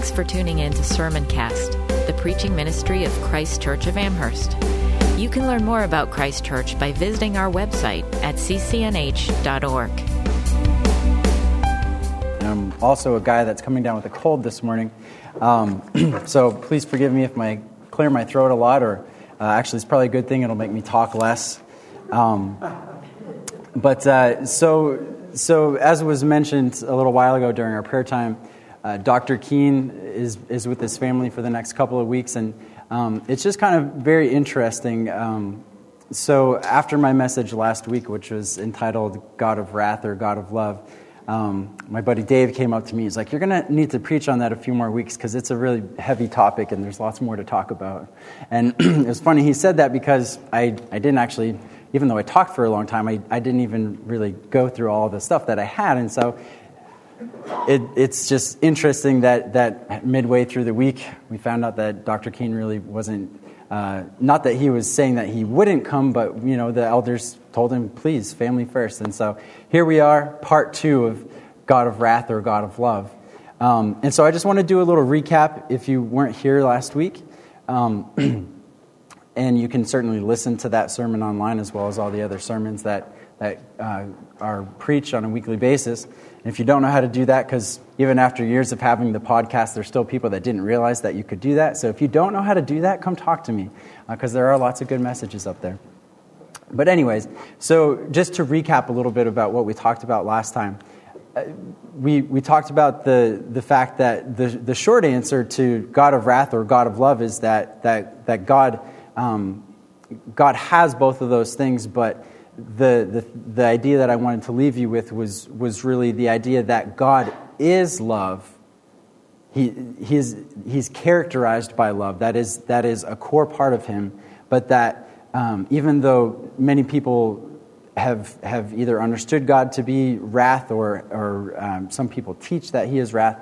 Thanks for tuning in to Sermoncast, the preaching ministry of Christ Church of Amherst. You can learn more about Christ Church by visiting our website at ccnh.org. I'm also a guy that's coming down with a cold this morning, so please forgive me if I clear my throat a lot, or actually it's probably a good thing, it'll make me talk less. So as was mentioned a little while ago during our prayer time, Dr. Keene is with his family for the next couple of weeks, and it's just kind of very interesting. So after my message last week, which was entitled God of Wrath or God of Love, my buddy Dave came up to me. He's like, "You're going to need to preach on that a few more weeks because it's a really heavy topic and there's lots more to talk about." And it was funny he said that because I didn't actually, even though I talked for a long time, I didn't even really go through all the stuff that I had. And so it's just interesting that midway through the week, we found out that Dr. Keene really wasn't, not that he was saying that he wouldn't come, but, you know, the elders told him, please, family first. And so here we are, part 2 of God of Wrath or God of Love. And so I just want to do a little recap if you weren't here last week. And you can certainly listen to that sermon online as well as all the other sermons that are preached on a weekly basis. And if you don't know how to do that, because even after years of having the podcast, there's still people that didn't realize that you could do that. So if you don't know how to do that, come talk to me, because there are lots of good messages up there. But anyways, so just to recap a little bit about what we talked about last time, we talked about the fact that the short answer to God of Wrath or God of Love is that God has both of those things, but the idea that I wanted to leave you with was really the idea that God is love. He's characterized by love. That is a core part of him. But that even though many people have either understood God to be wrath or some people teach that he is wrath,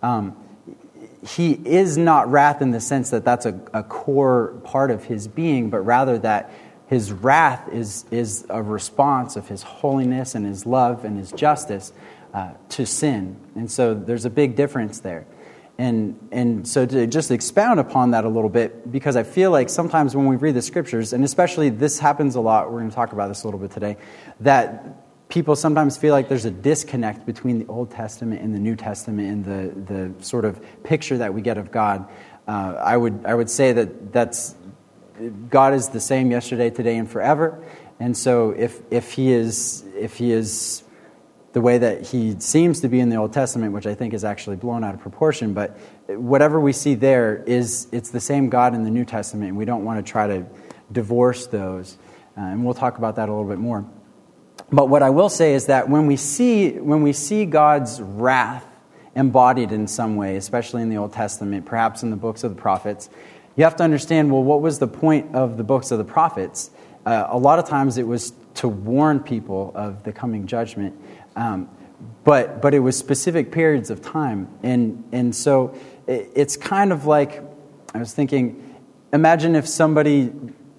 he is not wrath in the sense that that's a core part of his being, but rather that his wrath is a response of his holiness and his love and his justice to sin. And so there's a big difference there. And so to just expound upon that a little bit, because I feel like sometimes when we read the scriptures, and especially this happens a lot, we're going to talk about this a little bit today, that people sometimes feel like there's a disconnect between the Old Testament and the New Testament and the sort of picture that we get of God. I would say that's God is the same yesterday, today, and forever. And so if he is the way that he seems to be in the Old Testament, which I think is actually blown out of proportion, but whatever we see there it's the same God in the New Testament, and we don't want to try to divorce those. And we'll talk about that a little bit more. But what I will say is that when we see God's wrath embodied in some way, especially in the Old Testament, perhaps in the books of the prophets, you have to understand, well, what was the point of the books of the prophets? A lot of times it was to warn people of the coming judgment, but it was specific periods of time. And so it's kind of like, I was thinking, imagine if somebody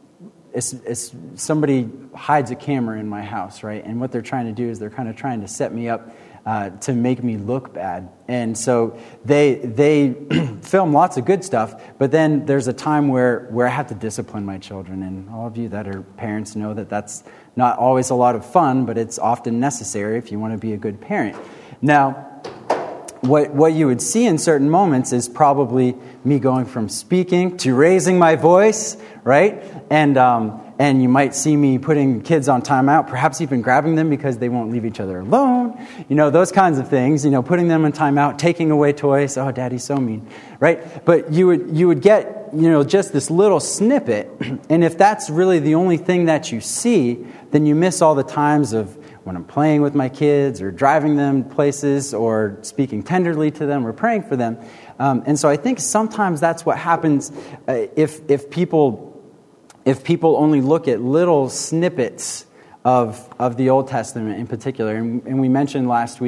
hides a camera in my house, right? And what they're trying to do is they're kind of trying to set me up to make me look bad. And so they film lots of good stuff, but then there's a time where I have to discipline my children. And all of you that are parents know that that's not always a lot of fun, but it's often necessary if you want to be a good parent. Now, what you would see in certain moments is probably me going from speaking to raising my voice, right? And you might see me putting kids on timeout, perhaps even grabbing them because they won't leave each other alone. You know, those kinds of things, putting them in timeout, taking away toys. Oh, Daddy's so mean, right? But you would get, just this little snippet. And if that's really the only thing that you see, then you miss all the times of when I'm playing with my kids or driving them places or speaking tenderly to them or praying for them. And so I think sometimes that's what happens if people only look at little snippets of the Old Testament in particular. And we mentioned last week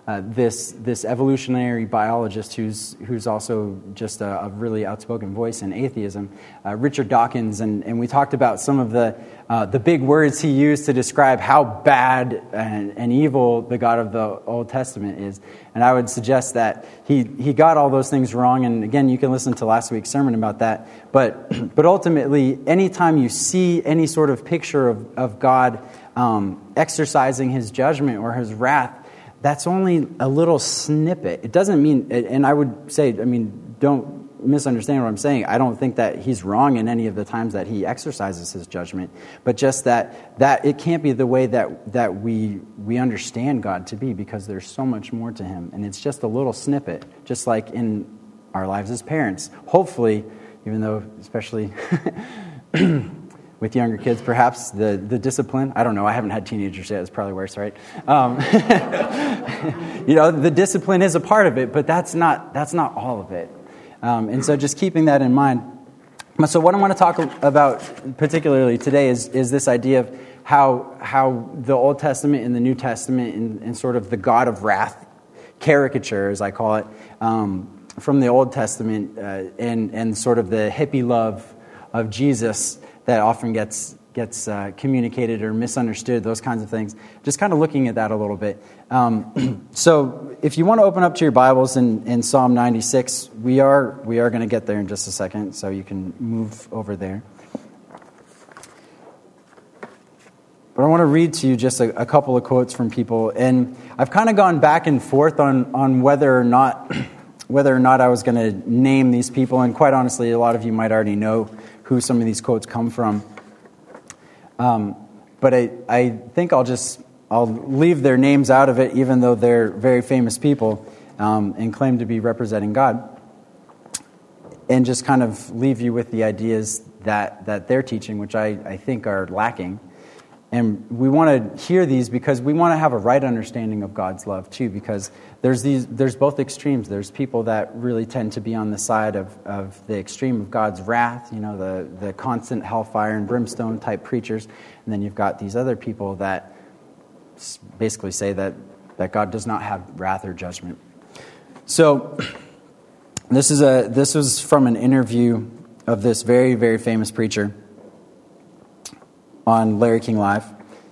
this evolutionary biologist who's also just a really outspoken voice in atheism, Richard Dawkins, and we talked about some of the big words he used to describe how bad and evil the God of the Old Testament is. And I would suggest that he got all those things wrong. And again, you can listen to last week's sermon about that. But ultimately, anytime you see any sort of picture of God exercising his judgment or his wrath, that's only a little snippet. It doesn't mean, and I would say, don't misunderstand what I'm saying. I don't think that he's wrong in any of the times that he exercises his judgment, but just that it can't be the way that we understand God to be, because there's so much more to him, and it's just a little snippet, just like in our lives as parents. Hopefully, even though, especially with younger kids, perhaps, the discipline, I don't know, I haven't had teenagers yet, it's probably worse, right? The discipline is a part of it, but that's not all of it. And so just keeping that in mind. So what I want to talk about particularly today is this idea of how the Old Testament and the New Testament and sort of the God of wrath caricature, as I call it, from the Old Testament and sort of the hippie love of Jesus that often gets communicated or misunderstood, those kinds of things. Just kind of looking at that a little bit. So if you want to open up to your Bibles in Psalm 96, we are going to get there in just a second, so you can move over there. But I want to read to you just a couple of quotes from people, and I've kind of gone back and forth on whether or not I was going to name these people, and quite honestly, a lot of you might already know who some of these quotes come from. But I think I'll leave their names out of it, even though they're very famous people and claim to be representing God, and just kind of leave you with the ideas that they're teaching, which I think are lacking. And we want to hear these because we want to have a right understanding of God's love too, because there's both extremes. There's people that really tend to be on the side of the extreme of God's wrath, the constant hellfire and brimstone type preachers. And then you've got these other people that basically say that God does not have wrath or judgment. So this was from an interview of this very, very famous preacher on Larry King Live.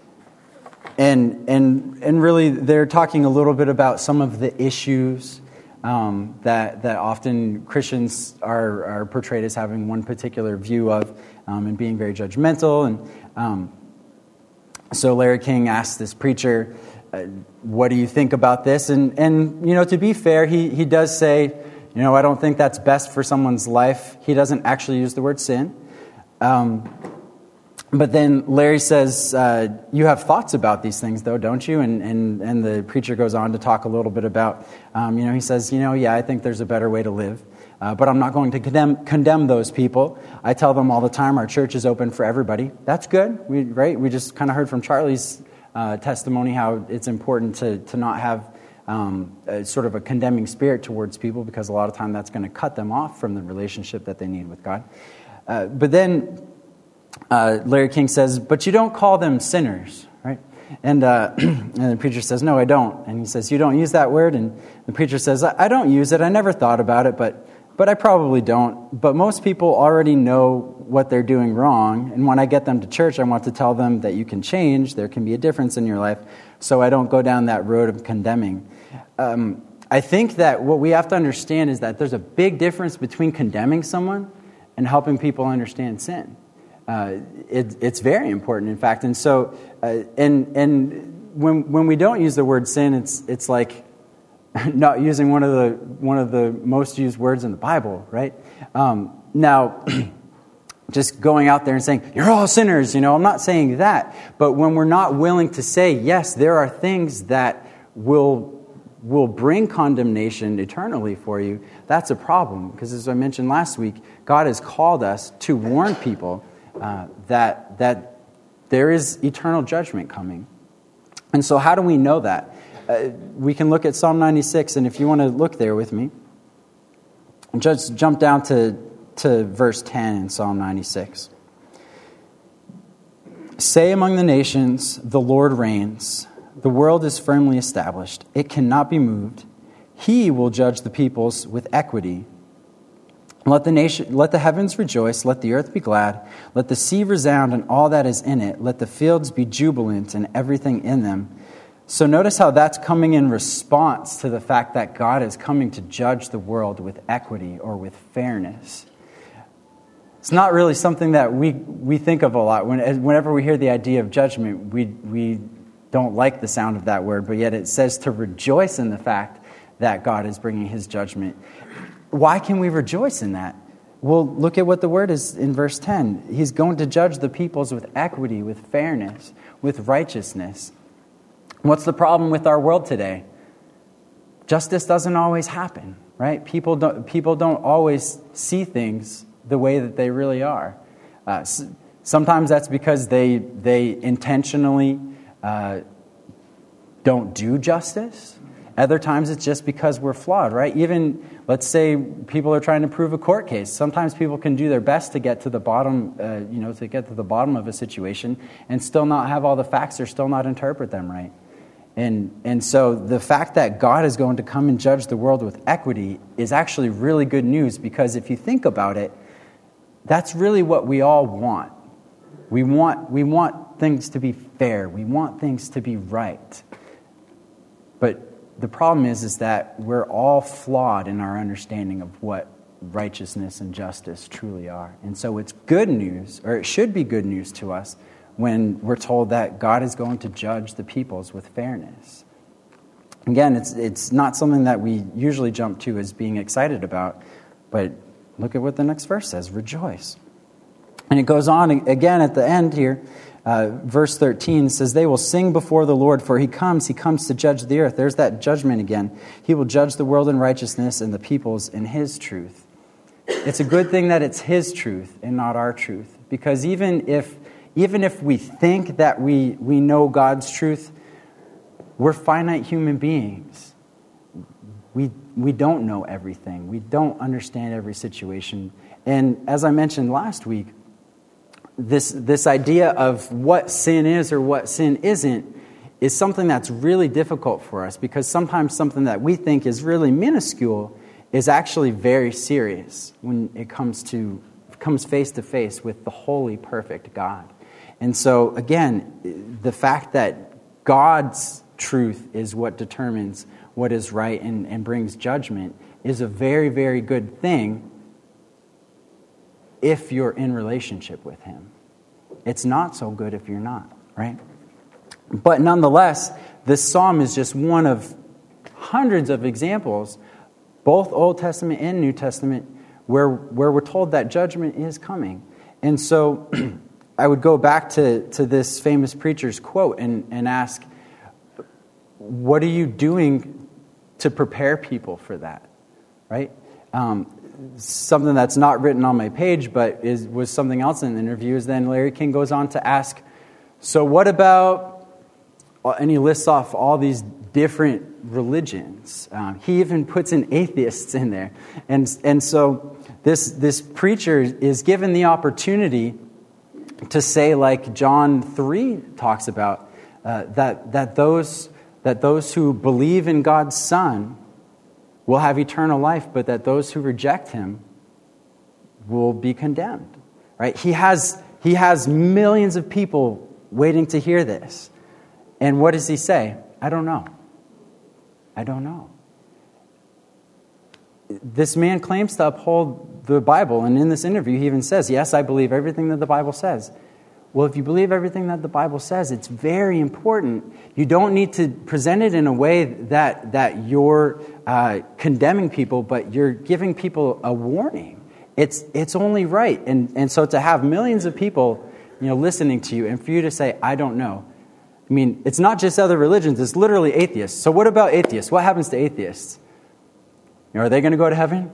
And really they're talking a little bit about some of the issues that often Christians are portrayed as having one particular view of and being very judgmental. And so Larry King asked this preacher, what do you think about this? And to be fair, he does say, I don't think that's best for someone's life. He doesn't actually use the word sin. But then Larry says, you have thoughts about these things, though, don't you? And the preacher goes on to talk a little bit about, he says, yeah, I think there's a better way to live. But I'm not going to condemn those people. I tell them all the time, our church is open for everybody. That's good, right? We just kind of heard from Charlie's testimony how it's important to not have sort of a condemning spirit towards people, because a lot of time that's going to cut them off from the relationship that they need with God. But then Larry King says, but you don't call them sinners, right? And the preacher says, no, I don't. And he says, you don't use that word? And the preacher says, I don't use it. I never thought about it, but I probably don't. But most people already know what they're doing wrong. And when I get them to church, I want to tell them that you can change. There can be a difference in your life. So I don't go down that road of condemning. I think that what we have to understand is that there's a big difference between condemning someone and helping people understand sin. It's very important, in fact. And so, and when we don't use the word sin, it's like not using one of the most used words in the Bible, right? Now, just going out there and saying, you're all sinners, I'm not saying that. But when we're not willing to say, yes, there are things that will bring condemnation eternally for you, that's a problem. Because as I mentioned last week, God has called us to warn people that there is eternal judgment coming. And so how do we know that? We can look at Psalm 96, and if you want to look there with me, just jump down to verse 10 in Psalm 96. Say among the nations, the Lord reigns. The world is firmly established. It cannot be moved. He will judge the peoples with equity. Let the heavens rejoice. Let the earth be glad. Let the sea resound and all that is in it. Let the fields be jubilant and everything in them. So notice how that's coming in response to the fact that God is coming to judge the world with equity or with fairness. It's not really something that we think of a lot. Whenever we hear the idea of judgment, we don't like the sound of that word, but yet it says to rejoice in the fact that God is bringing his judgment. Why can we rejoice in that? Well, look at what the word is in verse 10. He's going to judge the peoples with equity, with fairness, with righteousness. What's the problem with our world today? Justice doesn't always happen, right? People don't always see things the way that they really are. Sometimes that's because they intentionally don't do justice. Other times it's just because we're flawed, right? Even, let's say, people are trying to prove a court case. Sometimes people can do their best to get to the bottom, of a situation, and still not have all the facts or still not interpret them right. And so the fact that God is going to come and judge the world with equity is actually really good news, because if you think about it, that's really what we all want. We want things to be fair. We want things to be right. But the problem is that we're all flawed in our understanding of what righteousness and justice truly are. And so it's good news, or it should be good news to us, when we're told that God is going to judge the peoples with fairness. Again, it's not something that we usually jump to as being excited about, but look at what the next verse says, rejoice. And it goes on again at the end here, verse 13 says, they will sing before the Lord, for he comes to judge the earth. There's that judgment again. He will judge the world in righteousness and the peoples in his truth. It's a good thing that it's his truth and not our truth, because even if we think that we know God's truth, we're finite human beings. We don't know everything. We don't understand every situation. And as I mentioned last week, this idea of what sin is or what sin isn't is something that's really difficult for us, because sometimes something that we think is really minuscule is actually very serious when it comes face to face with the holy, perfect God. And so, again, the fact that God's truth is what determines what is right and brings judgment is a very, very good thing if you're in relationship with him. It's not so good if you're not, right? But nonetheless, this psalm is just one of hundreds of examples, both Old Testament and New Testament, where we're told that judgment is coming. And so I would go back to this famous preacher's quote and ask, what are you doing to prepare people for that, right? Something that's not written on my page, but was something else in the interview, is then Larry King goes on to ask, so what about, and he lists off all these different religions. He even puts in atheists in there. And so this preacher is given the opportunity to say, like John 3 talks about, that those who believe in God's Son will have eternal life, but that those who reject him will be condemned. Right? He has millions of people waiting to hear this. And what does he say? I don't know. I don't know. This man claims to uphold the Bible, and in this interview he even says, yes, I believe everything that the Bible says. Well, if you believe everything that the Bible says, it's very important. You don't need to present it in a way that you're condemning people, but you're giving people a warning. It's only right. And so to have millions of people, listening to you, and for you to say, I don't know. I mean, it's not just other religions, it's literally atheists. So what about atheists? What happens to atheists? Are they going to go to heaven?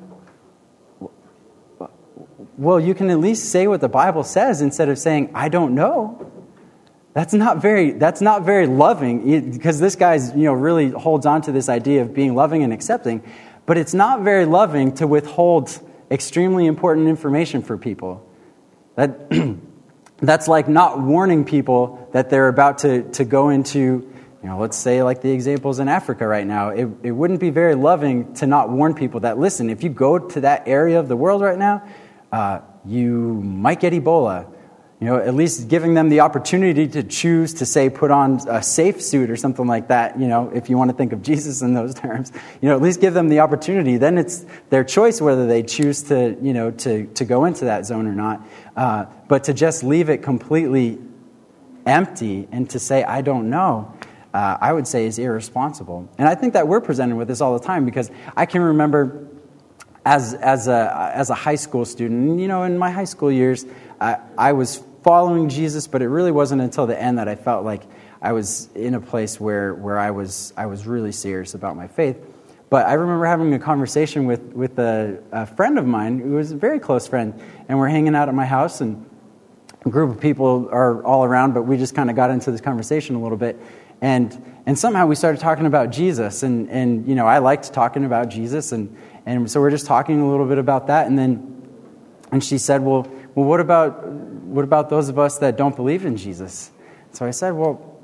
Well, you can at least say what the Bible says instead of saying, I don't know. That's not very loving, because this guy's, really holds on to this idea of being loving and accepting. But it's not very loving to withhold extremely important information for people. That's like not warning people that they're about to go into, let's say like the examples in Africa right now, it wouldn't be very loving to not warn people that, listen, if you go to that area of the world right now, you might get Ebola. At least giving them the opportunity to choose to, say, put on a safe suit or something like that, if you want to think of Jesus in those terms, at least give them the opportunity. Then it's their choice whether they choose to, to go into that zone or not. But to just leave it completely empty and to say, I don't know, I would say is irresponsible. And I think that we're presented with this all the time, because I can remember as a high school student, in my high school years, I was following Jesus, but it really wasn't until the end that I felt like I was in a place where I was really serious about my faith. But I remember having a conversation with a friend of mine who was a very close friend, and we're hanging out at my house, and a group of people are all around, but we just kind of got into this conversation a little bit, and somehow we started talking about Jesus, and I liked talking about Jesus, and so we're just talking a little bit about that, and she said, well, what about those of us that don't believe in Jesus? So I said, well,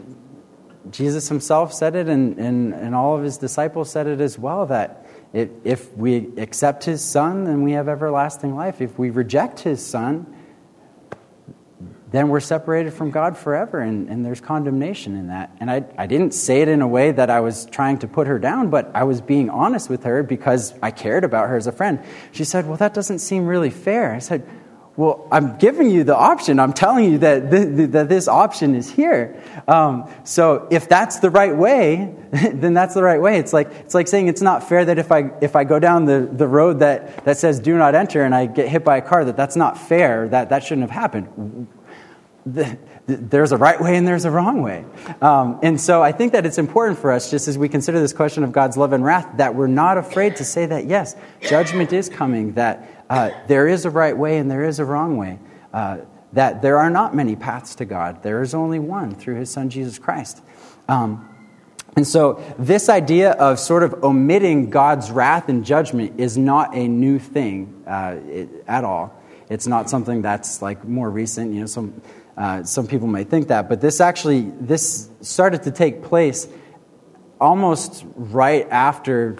Jesus himself said it, and all of his disciples said it as well, that if we accept his Son, then we have everlasting life. If we reject his Son, then we're separated from God forever, and there's condemnation in that. And I didn't say it in a way that I was trying to put her down, but I was being honest with her because I cared about her as a friend. She said, well, that doesn't seem really fair. I said, well, I'm giving you the option. I'm telling you that this option is here. So if that's the right way, then that's the right way. It's like saying it's not fair that if I go down the road that says do not enter and I get hit by a car, that's not fair. That shouldn't have happened. There's a right way and there's a wrong way. And so I think that it's important for us, just as we consider this question of God's love and wrath, that we're not afraid to say that, yes, judgment is coming, that there is a right way and there is a wrong way, that there are not many paths to God. There is only one, through his Son, Jesus Christ. And so this idea of sort of omitting God's wrath and judgment is not a new thing at all. It's not something that's like more recent. Some people may think that, but this started to take place almost right after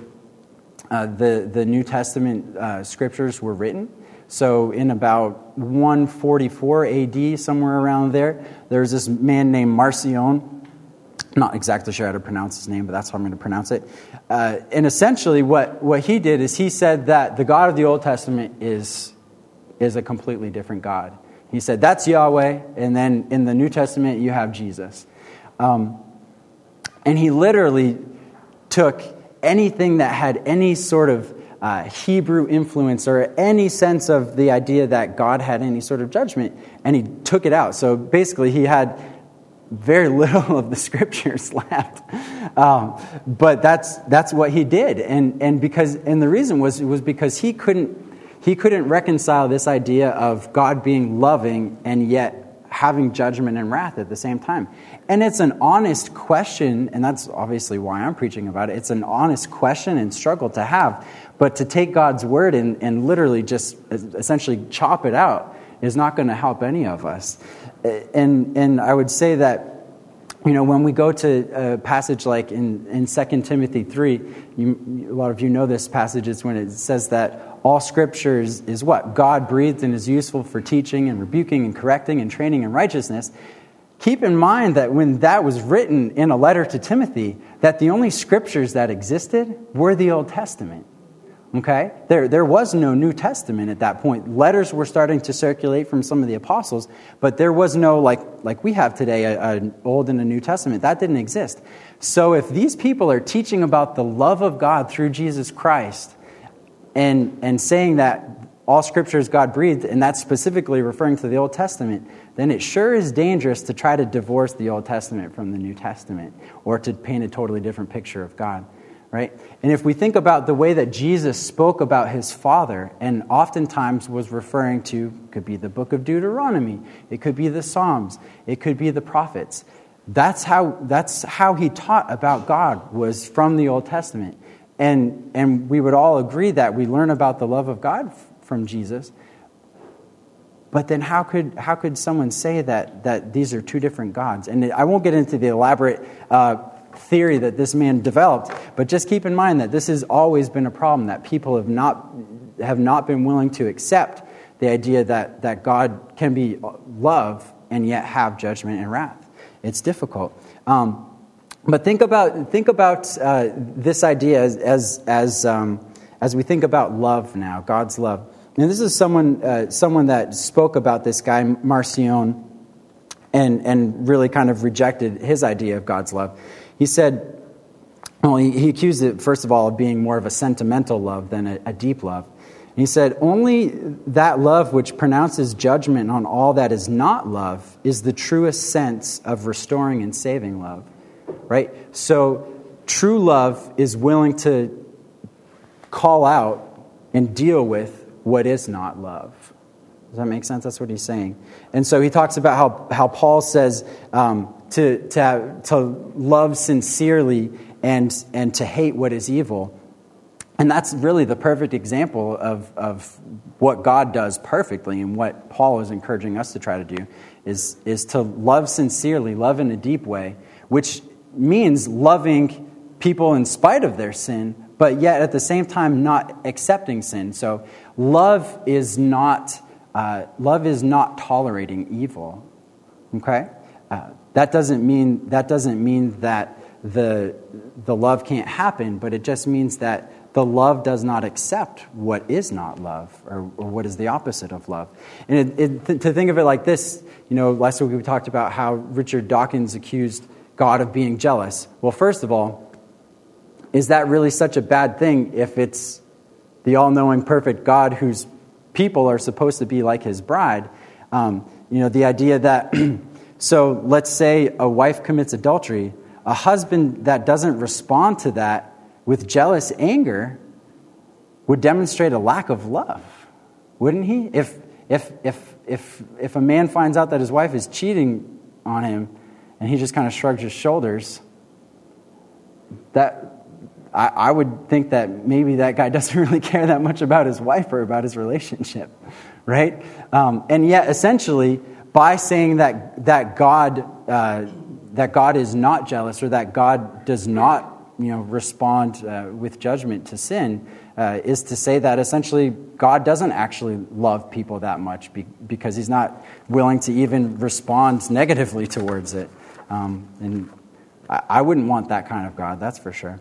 the New Testament scriptures were written. So in about 144 AD, somewhere around there's this man named Marcion. I'm not exactly sure how to pronounce his name, but that's how I'm going to pronounce it. And essentially what he did is he said that the God of the Old Testament is a completely different God. He said, that's Yahweh, and then in the New Testament, you have Jesus. And he literally took anything that had any sort of Hebrew influence or any sense of the idea that God had any sort of judgment, and he took it out. So basically, he had very little of the scriptures left. But that's what he did. And the reason was because he couldn't reconcile this idea of God being loving and yet having judgment and wrath at the same time. And it's an honest question, and that's obviously why I'm preaching about it. It's an honest question and struggle to have. But to take God's word and literally just essentially chop it out is not going to help any of us. And I would say that, when we go to a passage like in 2 Timothy 3, a lot of you know this passage. It's when it says that all Scripture is what? God breathed and is useful for teaching and rebuking and correcting and training in righteousness. Keep in mind that when that was written in a letter to Timothy, that the only Scriptures that existed were the Old Testament. Okay? There was no New Testament at that point. Letters were starting to circulate from some of the apostles, but there was no, like we have today, an Old and a New Testament. That didn't exist. So if these people are teaching about the love of God through Jesus Christ and saying that all Scripture is God-breathed, and that's specifically referring to the Old Testament, then it sure is dangerous to try to divorce the Old Testament from the New Testament or to paint a totally different picture of God. Right? And if we think about the way that Jesus spoke about his Father, and oftentimes was referring to, could be the book of Deuteronomy, it could be the Psalms, it could be the prophets. That's how he taught about God, was from the Old Testament. And we would all agree that we learn about the love of God from Jesus. But then how could someone say that these are two different gods? And I won't get into the elaborate theory that this man developed, but just keep in mind that this has always been a problem, that people have not been willing to accept the idea that God can be love and yet have judgment and wrath. It's difficult. But think about this idea as we think about love now, God's love. And this is someone that spoke about this guy, Marcion, and really kind of rejected his idea of God's love. He said, he accused it, first of all, of being more of a sentimental love than a deep love. And he said, only that love which pronounces judgment on all that is not love is the truest sense of restoring and saving love. Right? So true love is willing to call out and deal with what is not love. Does that make sense? That's what he's saying. And so he talks about how Paul says to love sincerely and to hate what is evil. And that's really the perfect example of what God does perfectly, and what Paul is encouraging us to try to do is to love sincerely, love in a deep way, which means loving people in spite of their sin, but yet at the same time not accepting sin. So love is not tolerating evil. Okay, that doesn't mean that the love can't happen, but it just means that the love does not accept what is not love, or what is the opposite of love. And to think of it like this, last week we talked about how Richard Dawkins accused God of being jealous. Well, first of all, is that really such a bad thing if it's the all-knowing, perfect God whose people are supposed to be like his bride? The idea that, so let's say a wife commits adultery, a husband that doesn't respond to that with jealous anger would demonstrate a lack of love, wouldn't he? If a man finds out that his wife is cheating on him and he just kind of shrugs his shoulders, that I would think that maybe that guy doesn't really care that much about his wife or about his relationship, right? And yet, essentially, by saying that God is not jealous, or that God does not respond with judgment to sin, is to say that essentially God doesn't actually love people that much because he's not willing to even respond negatively towards it. And I wouldn't want that kind of God, that's for sure.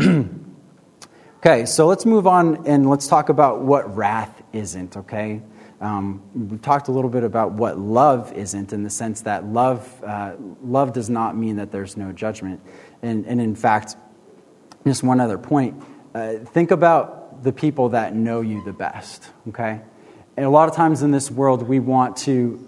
Okay, so let's move on and let's talk about what wrath isn't, okay? We talked a little bit about what love isn't, in the sense that love does not mean that there's no judgment. And in fact, just one other point, think about the people that know you the best, okay? And a lot of times in this world, we want to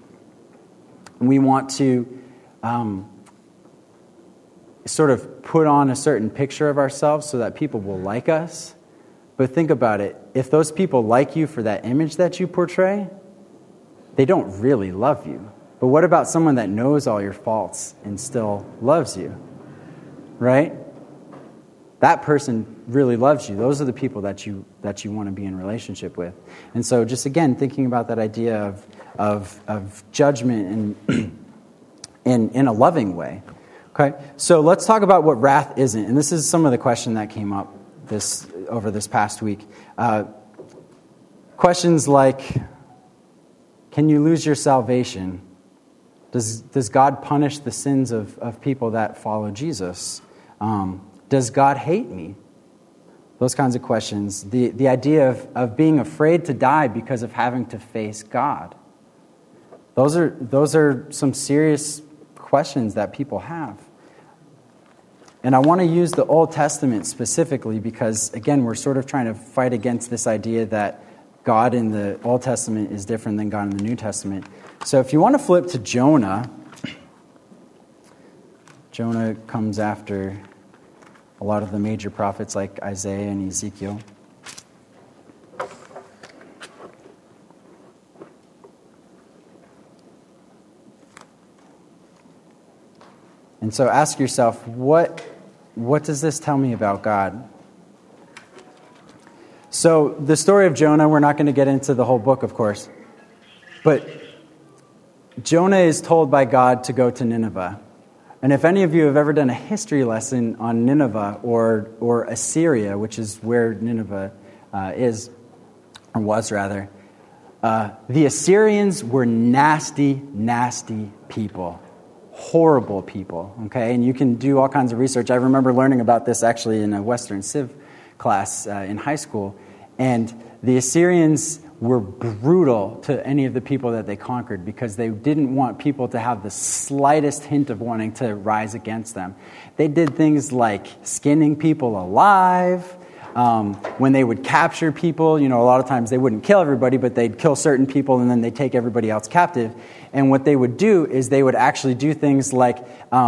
sort of put on a certain picture of ourselves so that people will like us. But think about it. If those people like you for that image that you portray, they don't really love you. But what about someone that knows all your faults and still loves you? Right? That person really loves you. Those are the people that you want to be in relationship with. And so just again, thinking about that idea of judgment in a loving way. Okay, so let's talk about what wrath isn't. And this is some of the question that came up over this past week. Questions like, can you lose your salvation? Does God punish the sins of people that follow Jesus? Does God hate me? Those kinds of questions. The idea of being afraid to die because of having to face God. Those are some serious questions that people have. And I want to use the Old Testament specifically because, again, we're sort of trying to fight against this idea that God in the Old Testament is different than God in the New Testament. So if you want to flip to Jonah, Jonah comes after a lot of the major prophets like Isaiah and Ezekiel. And so ask yourself, what does this tell me about God? So the story of Jonah, we're not going to get into the whole book, of course. But Jonah is told by God to go to Nineveh. And if any of you have ever done a history lesson on Nineveh or Assyria, which is where Nineveh is, or was rather, the Assyrians were nasty, nasty people. Horrible people, okay? And you can do all kinds of research. I remember learning about this actually in a Western Civ class in high school. And the Assyrians were brutal to any of the people that they conquered because they didn't want people to have the slightest hint of wanting to rise against them. They did things like skinning people alive. When they would capture people, a lot of times they wouldn't kill everybody, but they'd kill certain people and then they'd take everybody else captive. And what they would do is they would actually do things like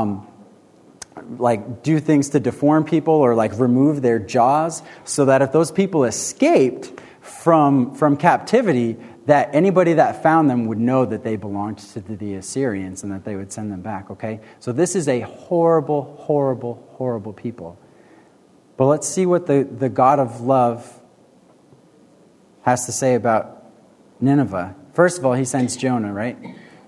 do things to deform people or like remove their jaws so that if those people escaped from captivity, that anybody that found them would know that they belonged to the Assyrians and that they would send them back, okay? So this is a horrible, horrible, horrible people. But let's see what the God of love has to say about Nineveh. First of all, he sends Jonah, right?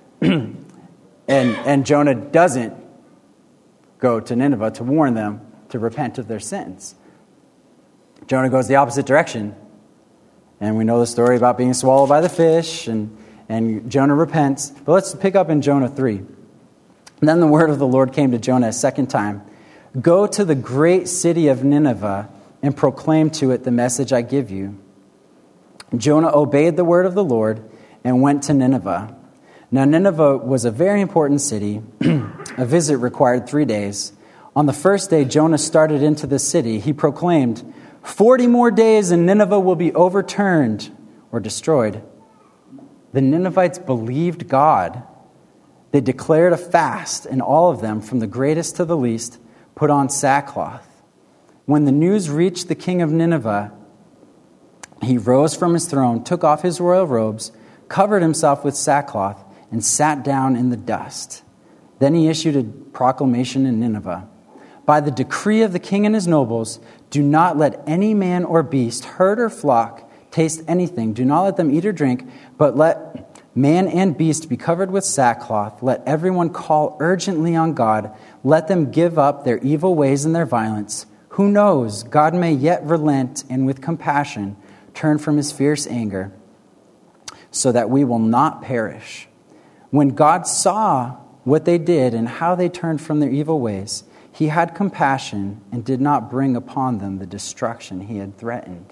and Jonah doesn't go to Nineveh to warn them to repent of their sins. Jonah goes the opposite direction. And we know the story about being swallowed by the fish, and Jonah repents. But let's pick up in Jonah 3. And then the word of the Lord came to Jonah a second time. Go to the great city of Nineveh and proclaim to it the message I give you. Jonah obeyed the word of the Lord and went to Nineveh. Now Nineveh was a very important city. A visit required 3 days. On the first day Jonah started into the city. He proclaimed, 40 more days and Nineveh will be overturned or destroyed. The Ninevites believed God. They declared a fast, and all of them, from the greatest to the least, put on sackcloth. When the news reached the king of Nineveh, he rose from his throne, took off his royal robes, covered himself with sackcloth, and sat down in the dust. Then he issued a proclamation in Nineveh. By the decree of the king and his nobles, do not let any man or beast, herd or flock, taste anything. Do not let them eat or drink, but let man and beast be covered with sackcloth. Let everyone call urgently on God. Let them give up their evil ways and their violence. Who knows? God may yet relent and with compassion turn from his fierce anger so that we will not perish. When God saw what they did and how they turned from their evil ways, he had compassion and did not bring upon them the destruction he had threatened.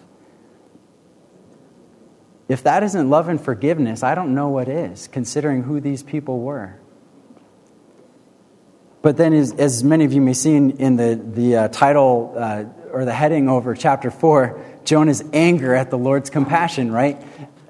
If that isn't love and forgiveness, I don't know what is, considering who these people were. But then, as many of you may see in the title or the heading over chapter 4, Jonah's anger at the Lord's compassion, right?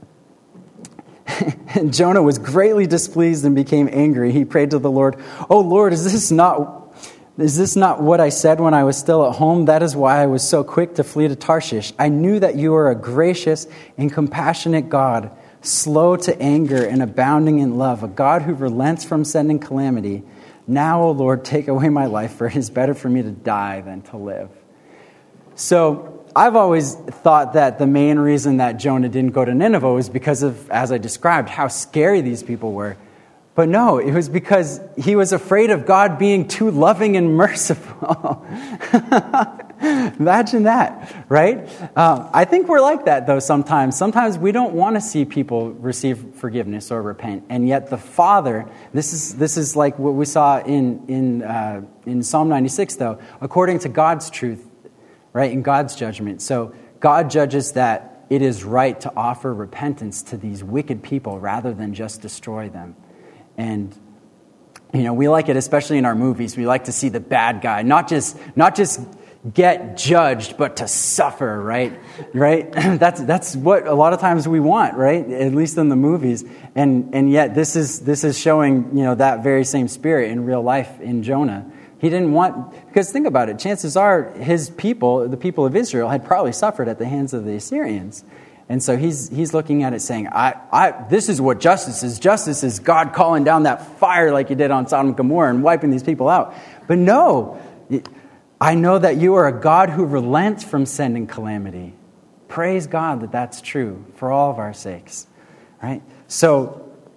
And Jonah was greatly displeased and became angry. He prayed to the Lord, "Oh Lord, is this not what I said when I was still at home? That is why I was so quick to flee to Tarshish. I knew that you are a gracious and compassionate God, slow to anger and abounding in love, a God who relents from sending calamity. Now, O Lord, take away my life, for it is better for me to die than to live." So I've always thought that the main reason that Jonah didn't go to Nineveh was because of, as I described, how scary these people were. But no, it was because he was afraid of God being too loving and merciful. Imagine that, right? I think we're like that, though, sometimes. Sometimes we don't want to see people receive forgiveness or repent. And yet the Father, this is like what we saw in Psalm 96, though, according to God's truth, right, in God's judgment. So God judges that it is right to offer repentance to these wicked people rather than just destroy them. And, we like it, especially in our movies. We like to see the bad guy, not just get judged, but to suffer, right? Right? That's what a lot of times we want, right? At least in the movies. And yet this is showing, that very same spirit in real life in Jonah. He didn't want, because think about it, chances are his people, the people of Israel, had probably suffered at the hands of the Assyrians. And so he's looking at it saying, this is what justice is. Justice is God calling down that fire like he did on Sodom and Gomorrah and wiping these people out. But no, I know that you are a God who relents from sending calamity. Praise God that that's true for all of our sakes, right? So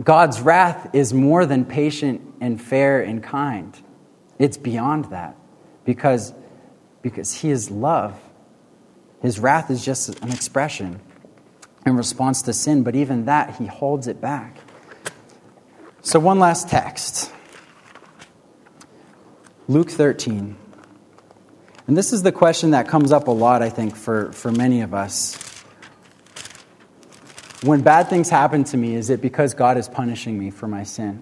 God's wrath is more than patient and fair and kind. It's beyond that because he is love. His wrath is just an expression in response to sin, but even that, he holds it back. So one last text. Luke 13. And this is the question that comes up a lot, I think, for many of us. When bad things happen to me, is it because God is punishing me for my sin?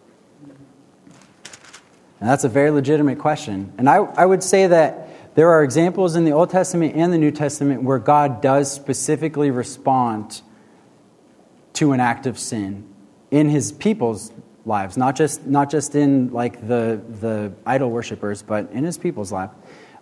And that's a very legitimate question. And I would say that there are examples in the Old Testament and the New Testament where God does specifically respond to an act of sin in his people's lives, not just in like the idol worshipers, but in his people's life.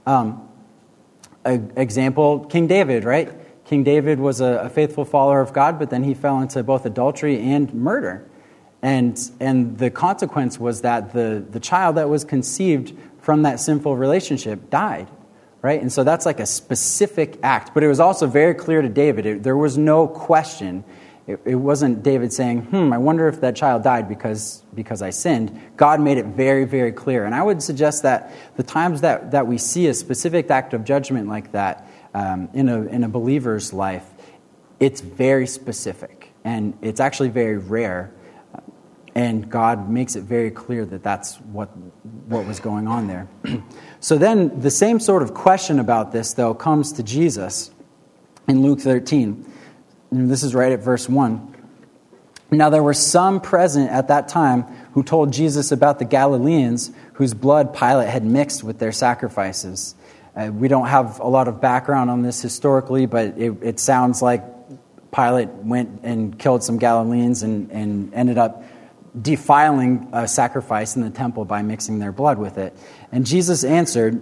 Example, King David, right? King David was a faithful follower of God, but then he fell into both adultery and murder. And the consequence was that the child that was conceived from that sinful relationship died, right? And so that's like a specific act. But it was also very clear to David. There was no question. It wasn't David saying, I wonder if that child died because I sinned. God made it very, very clear. And I would suggest that the times that we see a specific act of judgment like that in a believer's life, it's very specific. And it's actually very rare. And God makes it very clear that that's what was going on there. So then the same sort of question about this, though, comes to Jesus in Luke 13. And this is right at verse 1. Now there were some present at that time who told Jesus about the Galileans whose blood Pilate had mixed with their sacrifices. We don't have a lot of background on this historically, but it sounds like Pilate went and killed some Galileans and ended up defiling a sacrifice in the temple by mixing their blood with it. And Jesus answered,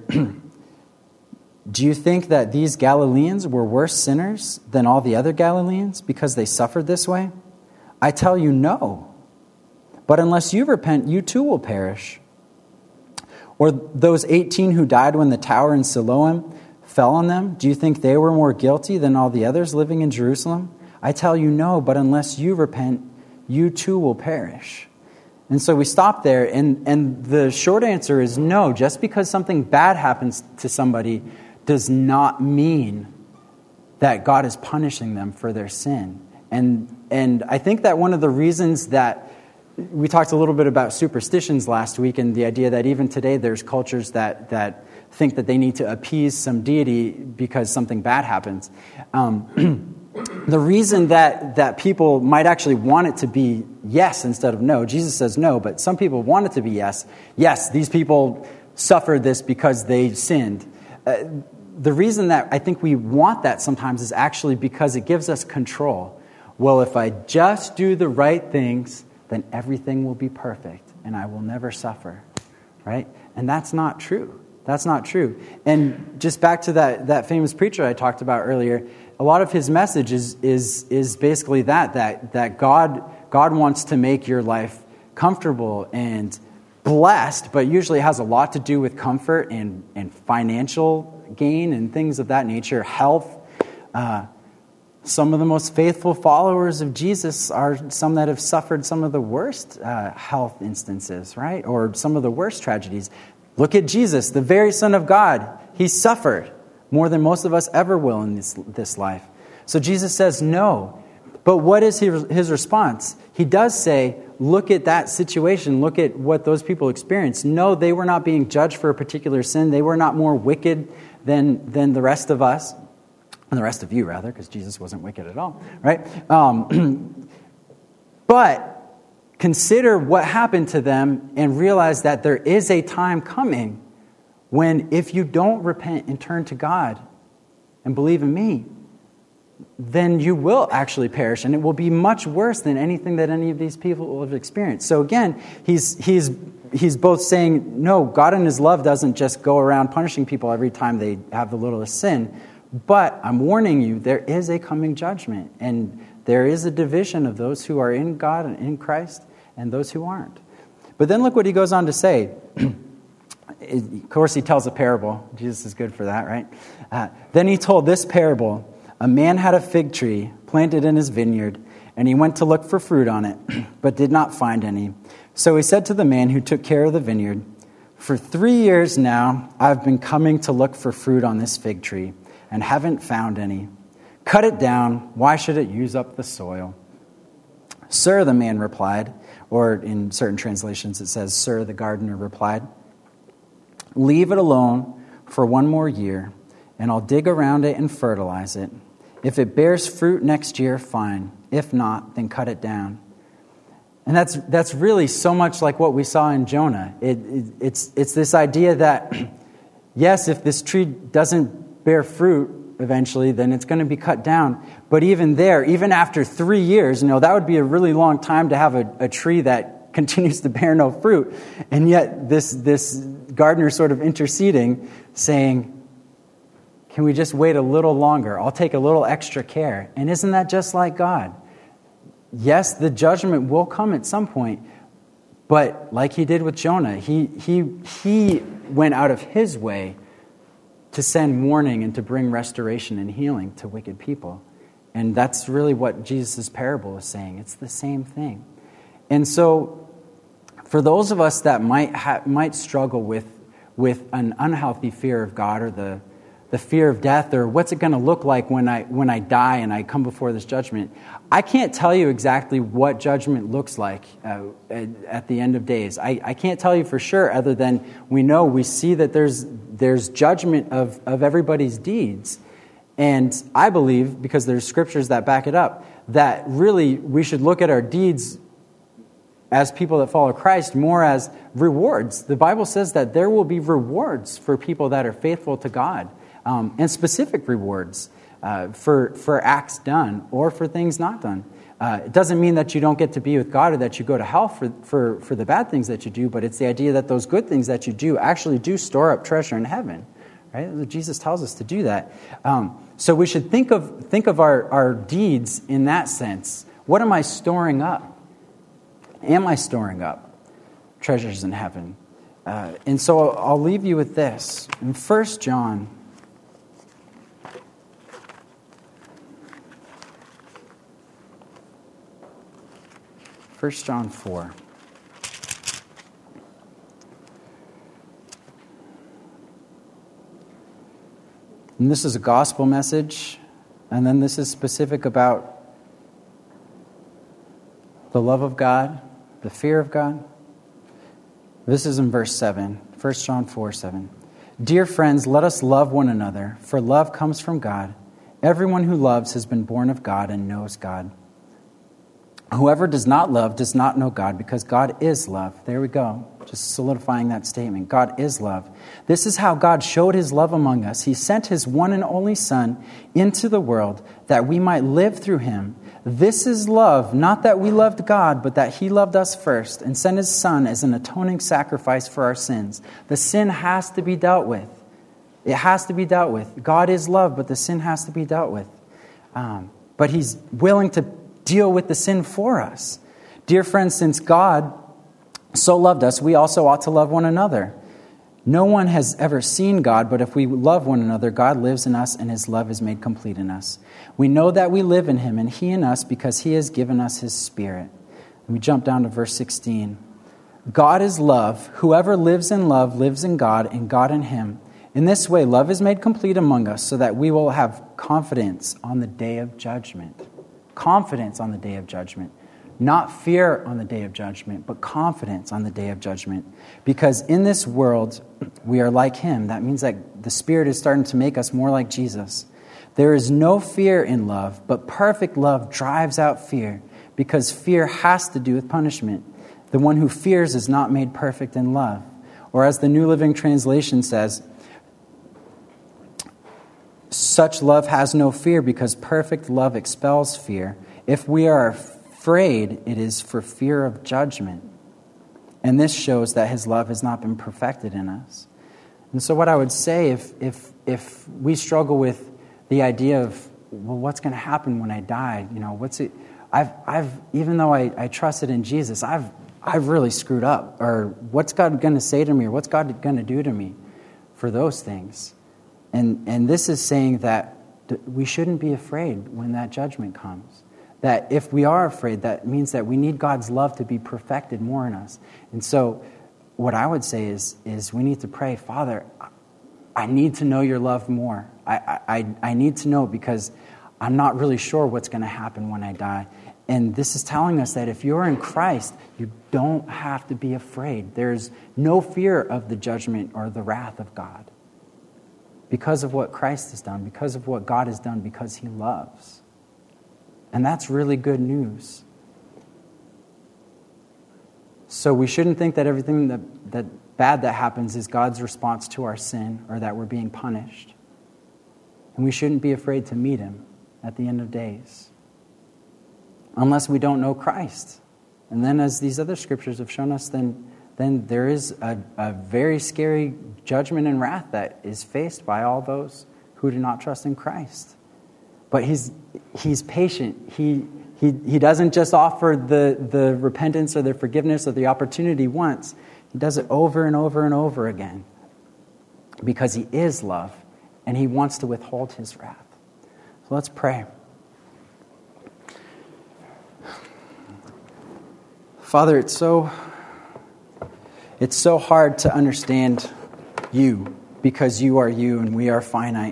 do you think that these Galileans were worse sinners than all the other Galileans because they suffered this way? I tell you, no. But unless you repent, you too will perish. Or those 18 who died when the tower in Siloam fell on them, do you think they were more guilty than all the others living in Jerusalem? I tell you, no. But unless you repent, you too will perish. And so we stop there, and the short answer is no. Just because something bad happens to somebody does not mean that God is punishing them for their sin. And I think that one of the reasons that we talked a little bit about superstitions last week and the idea that even today there's cultures that think that they need to appease some deity because something bad happens. The reason that people might actually want it to be yes instead of no, Jesus says no, but some people want it to be yes. Yes, these people suffered this because they sinned. The reason that I think we want that sometimes is actually because it gives us control. Well, if I just do the right things, then everything will be perfect and I will never suffer, right? And that's not true. That's not true. And just back to that famous preacher I talked about earlier, a lot of his message is basically that God wants to make your life comfortable and blessed, but usually has a lot to do with comfort and financial gain and things of that nature, health. Some of the most faithful followers of Jesus are some that have suffered some of the worst health instances, right? Or some of the worst tragedies. Look at Jesus, the very Son of God. He suffered more than most of us ever will in this life. So Jesus says no. But what is his response? He does say, look at that situation. Look at what those people experienced. No, they were not being judged for a particular sin. They were not more wicked than the rest of us. And the rest of you, rather, because Jesus wasn't wicked at all, right? But consider what happened to them and realize that there is a time coming when if you don't repent and turn to God and believe in me, then you will actually perish, and it will be much worse than anything that any of these people will have experienced. So again, he's both saying, no, God in his love doesn't just go around punishing people every time they have the littlest sin, but I'm warning you, there is a coming judgment, and there is a division of those who are in God and in Christ and those who aren't. But then look what he goes on to say. Of course, he tells a parable. Jesus is good for that, right? Then he told this parable. A man had a fig tree planted in his vineyard, And he went to look for fruit on it, but did not find any. So he said to the man who took care of the vineyard, "For 3 years now I've been coming to look for fruit on this fig tree, and haven't found any. Cut it down. Why should it use up the soil?" "Sir," the man replied, or in certain translations it says, "Sir," the gardener replied, "leave it alone for 1 more year, and I'll dig around it and fertilize it. If it bears fruit next year, fine. If not, then cut it down." And that's really so much like what we saw in Jonah. It's this idea that, yes, if this tree doesn't bear fruit eventually, then it's going to be cut down. But even there, even after 3 years, that would be a really long time to have a tree that continues to bear no fruit. And yet this gardener sort of interceding, saying, can we just wait a little longer? I'll take a little extra care. And isn't that just like God? Yes, the judgment will come at some point, but like he did with Jonah, he went out of his way to send warning and to bring restoration and healing to wicked people. And that's really what Jesus' parable is saying. It's the same thing. And so for those of us that might struggle with an unhealthy fear of God, or the fear of death, or what's it going to look like when I die and I come before this judgment, I can't tell you exactly what judgment looks like at the end of days. I can't tell you for sure, other than we see that there's judgment of everybody's deeds. And I believe, because there's scriptures that back it up, that really we should look at our deeds as people that follow Christ more as rewards. The Bible says that there will be rewards for people that are faithful to God. And specific rewards for acts done or for things not done. It doesn't mean that you don't get to be with God or that you go to hell for the bad things that you do, but it's the idea that those good things that you do actually do store up treasure in heaven. Right? Jesus tells us to do that. So we should think of our deeds in that sense. What am I storing up? Am I storing up treasures in heaven? And so I'll leave you with this. In 1 John 4. And this is a gospel message, and then this is specific about the love of God, the fear of God. This is in verse 7, 1 John 4:7. "Dear friends, let us love one another, for love comes from God. Everyone who loves has been born of God and knows God. Whoever does not love does not know God, because God is love." There we go. Just solidifying that statement. God is love. "This is how God showed his love among us. He sent his one and only Son into the world that we might live through him. This is love, not that we loved God, but that he loved us first and sent his Son as an atoning sacrifice for our sins." The sin has to be dealt with. It has to be dealt with. God is love, but the sin has to be dealt with. But he's willing to deal with the sin for us. "Dear friends, since God so loved us, we also ought to love one another. No one has ever seen God, but if we love one another, God lives in us and his love is made complete in us. We know that we live in him and he in us because he has given us his Spirit." And we jump down to verse 16. "God is love. Whoever lives in love lives in God and God in him. In this way, love is made complete among us so that we will have confidence on the day of judgment." Confidence on the day of judgment. Not fear on the day of judgment, but confidence on the day of judgment. Because in this world, we are like him. That means that the Spirit is starting to make us more like Jesus. "There is no fear in love, but perfect love drives out fear, because fear has to do with punishment. The one who fears is not made perfect in love." Or as the New Living Translation says, "Such love has no fear, because perfect love expels fear. If we are afraid, it is for fear of judgment. And this shows that his love has not been perfected in us." And so what I would say, if we struggle with the idea of, well, what's going to happen when I die? What's it? I've even though I trusted in Jesus, I've really screwed up. Or what's God going to say to me? Or what's God going to do to me for those things? And this is saying that we shouldn't be afraid when that judgment comes. That if we are afraid, that means that we need God's love to be perfected more in us. And so what I would say is we need to pray, Father, I need to know your love more. I need to know, because I'm not really sure what's going to happen when I die. And this is telling us that if you're in Christ, you don't have to be afraid. There's no fear of the judgment or the wrath of God because of what Christ has done, because of what God has done, because he loves. And that's really good news. So we shouldn't think that everything that bad that happens is God's response to our sin, or that we're being punished. And we shouldn't be afraid to meet him at the end of days, unless we don't know Christ. And then, as these other scriptures have shown us, then there is a very scary judgment and wrath that is faced by all those who do not trust in Christ. But he's patient. He doesn't just offer the repentance or the forgiveness or the opportunity once. He does it over and over and over again, because he is love and he wants to withhold his wrath. So let's pray. Father, it's so hard to understand you, because you are you and we are finite.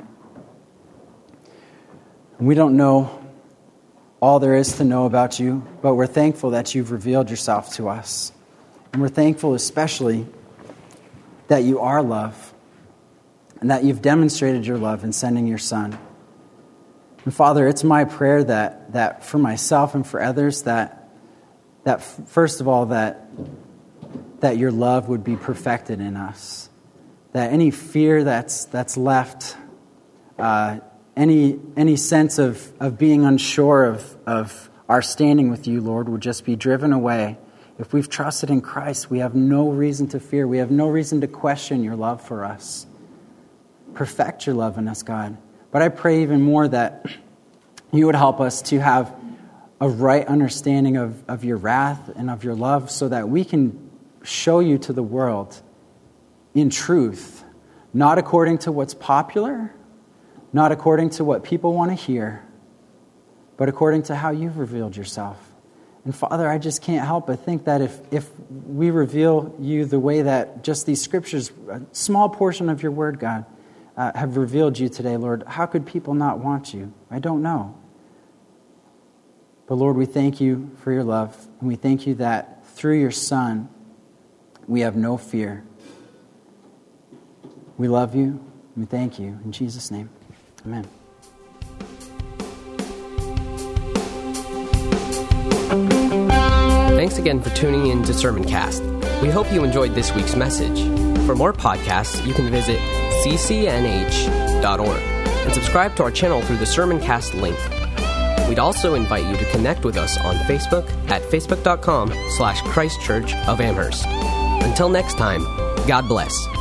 We don't know all there is to know about you, but we're thankful that you've revealed yourself to us. And we're thankful especially that you are love, and that you've demonstrated your love in sending your Son. And Father, it's my prayer that for myself and for others, that first of all, that your love would be perfected in us. That any fear that's left, any sense of being unsure of our standing with you, Lord, would just be driven away. If we've trusted in Christ, we have no reason to fear. We have no reason to question your love for us. Perfect your love in us, God. But I pray even more that you would help us to have a right understanding of your wrath and of your love, so that we can show you to the world in truth, not according to what's popular, not according to what people want to hear, but according to how you've revealed yourself. And Father, I just can't help but think that if we reveal you the way that just these scriptures, a small portion of your word, God, have revealed you today, Lord, how could people not want you? I don't know. But Lord, we thank you for your love, and we thank you that through your Son, we have no fear. We love you, and we thank you. In Jesus' name, amen. Thanks again for tuning in to Sermoncast. We hope you enjoyed this week's message. For more podcasts, you can visit ccnh.org and subscribe to our channel through the Sermoncast link. We'd also invite you to connect with us on Facebook at facebook.com/Christ Church of Amherst. Until next time, God bless.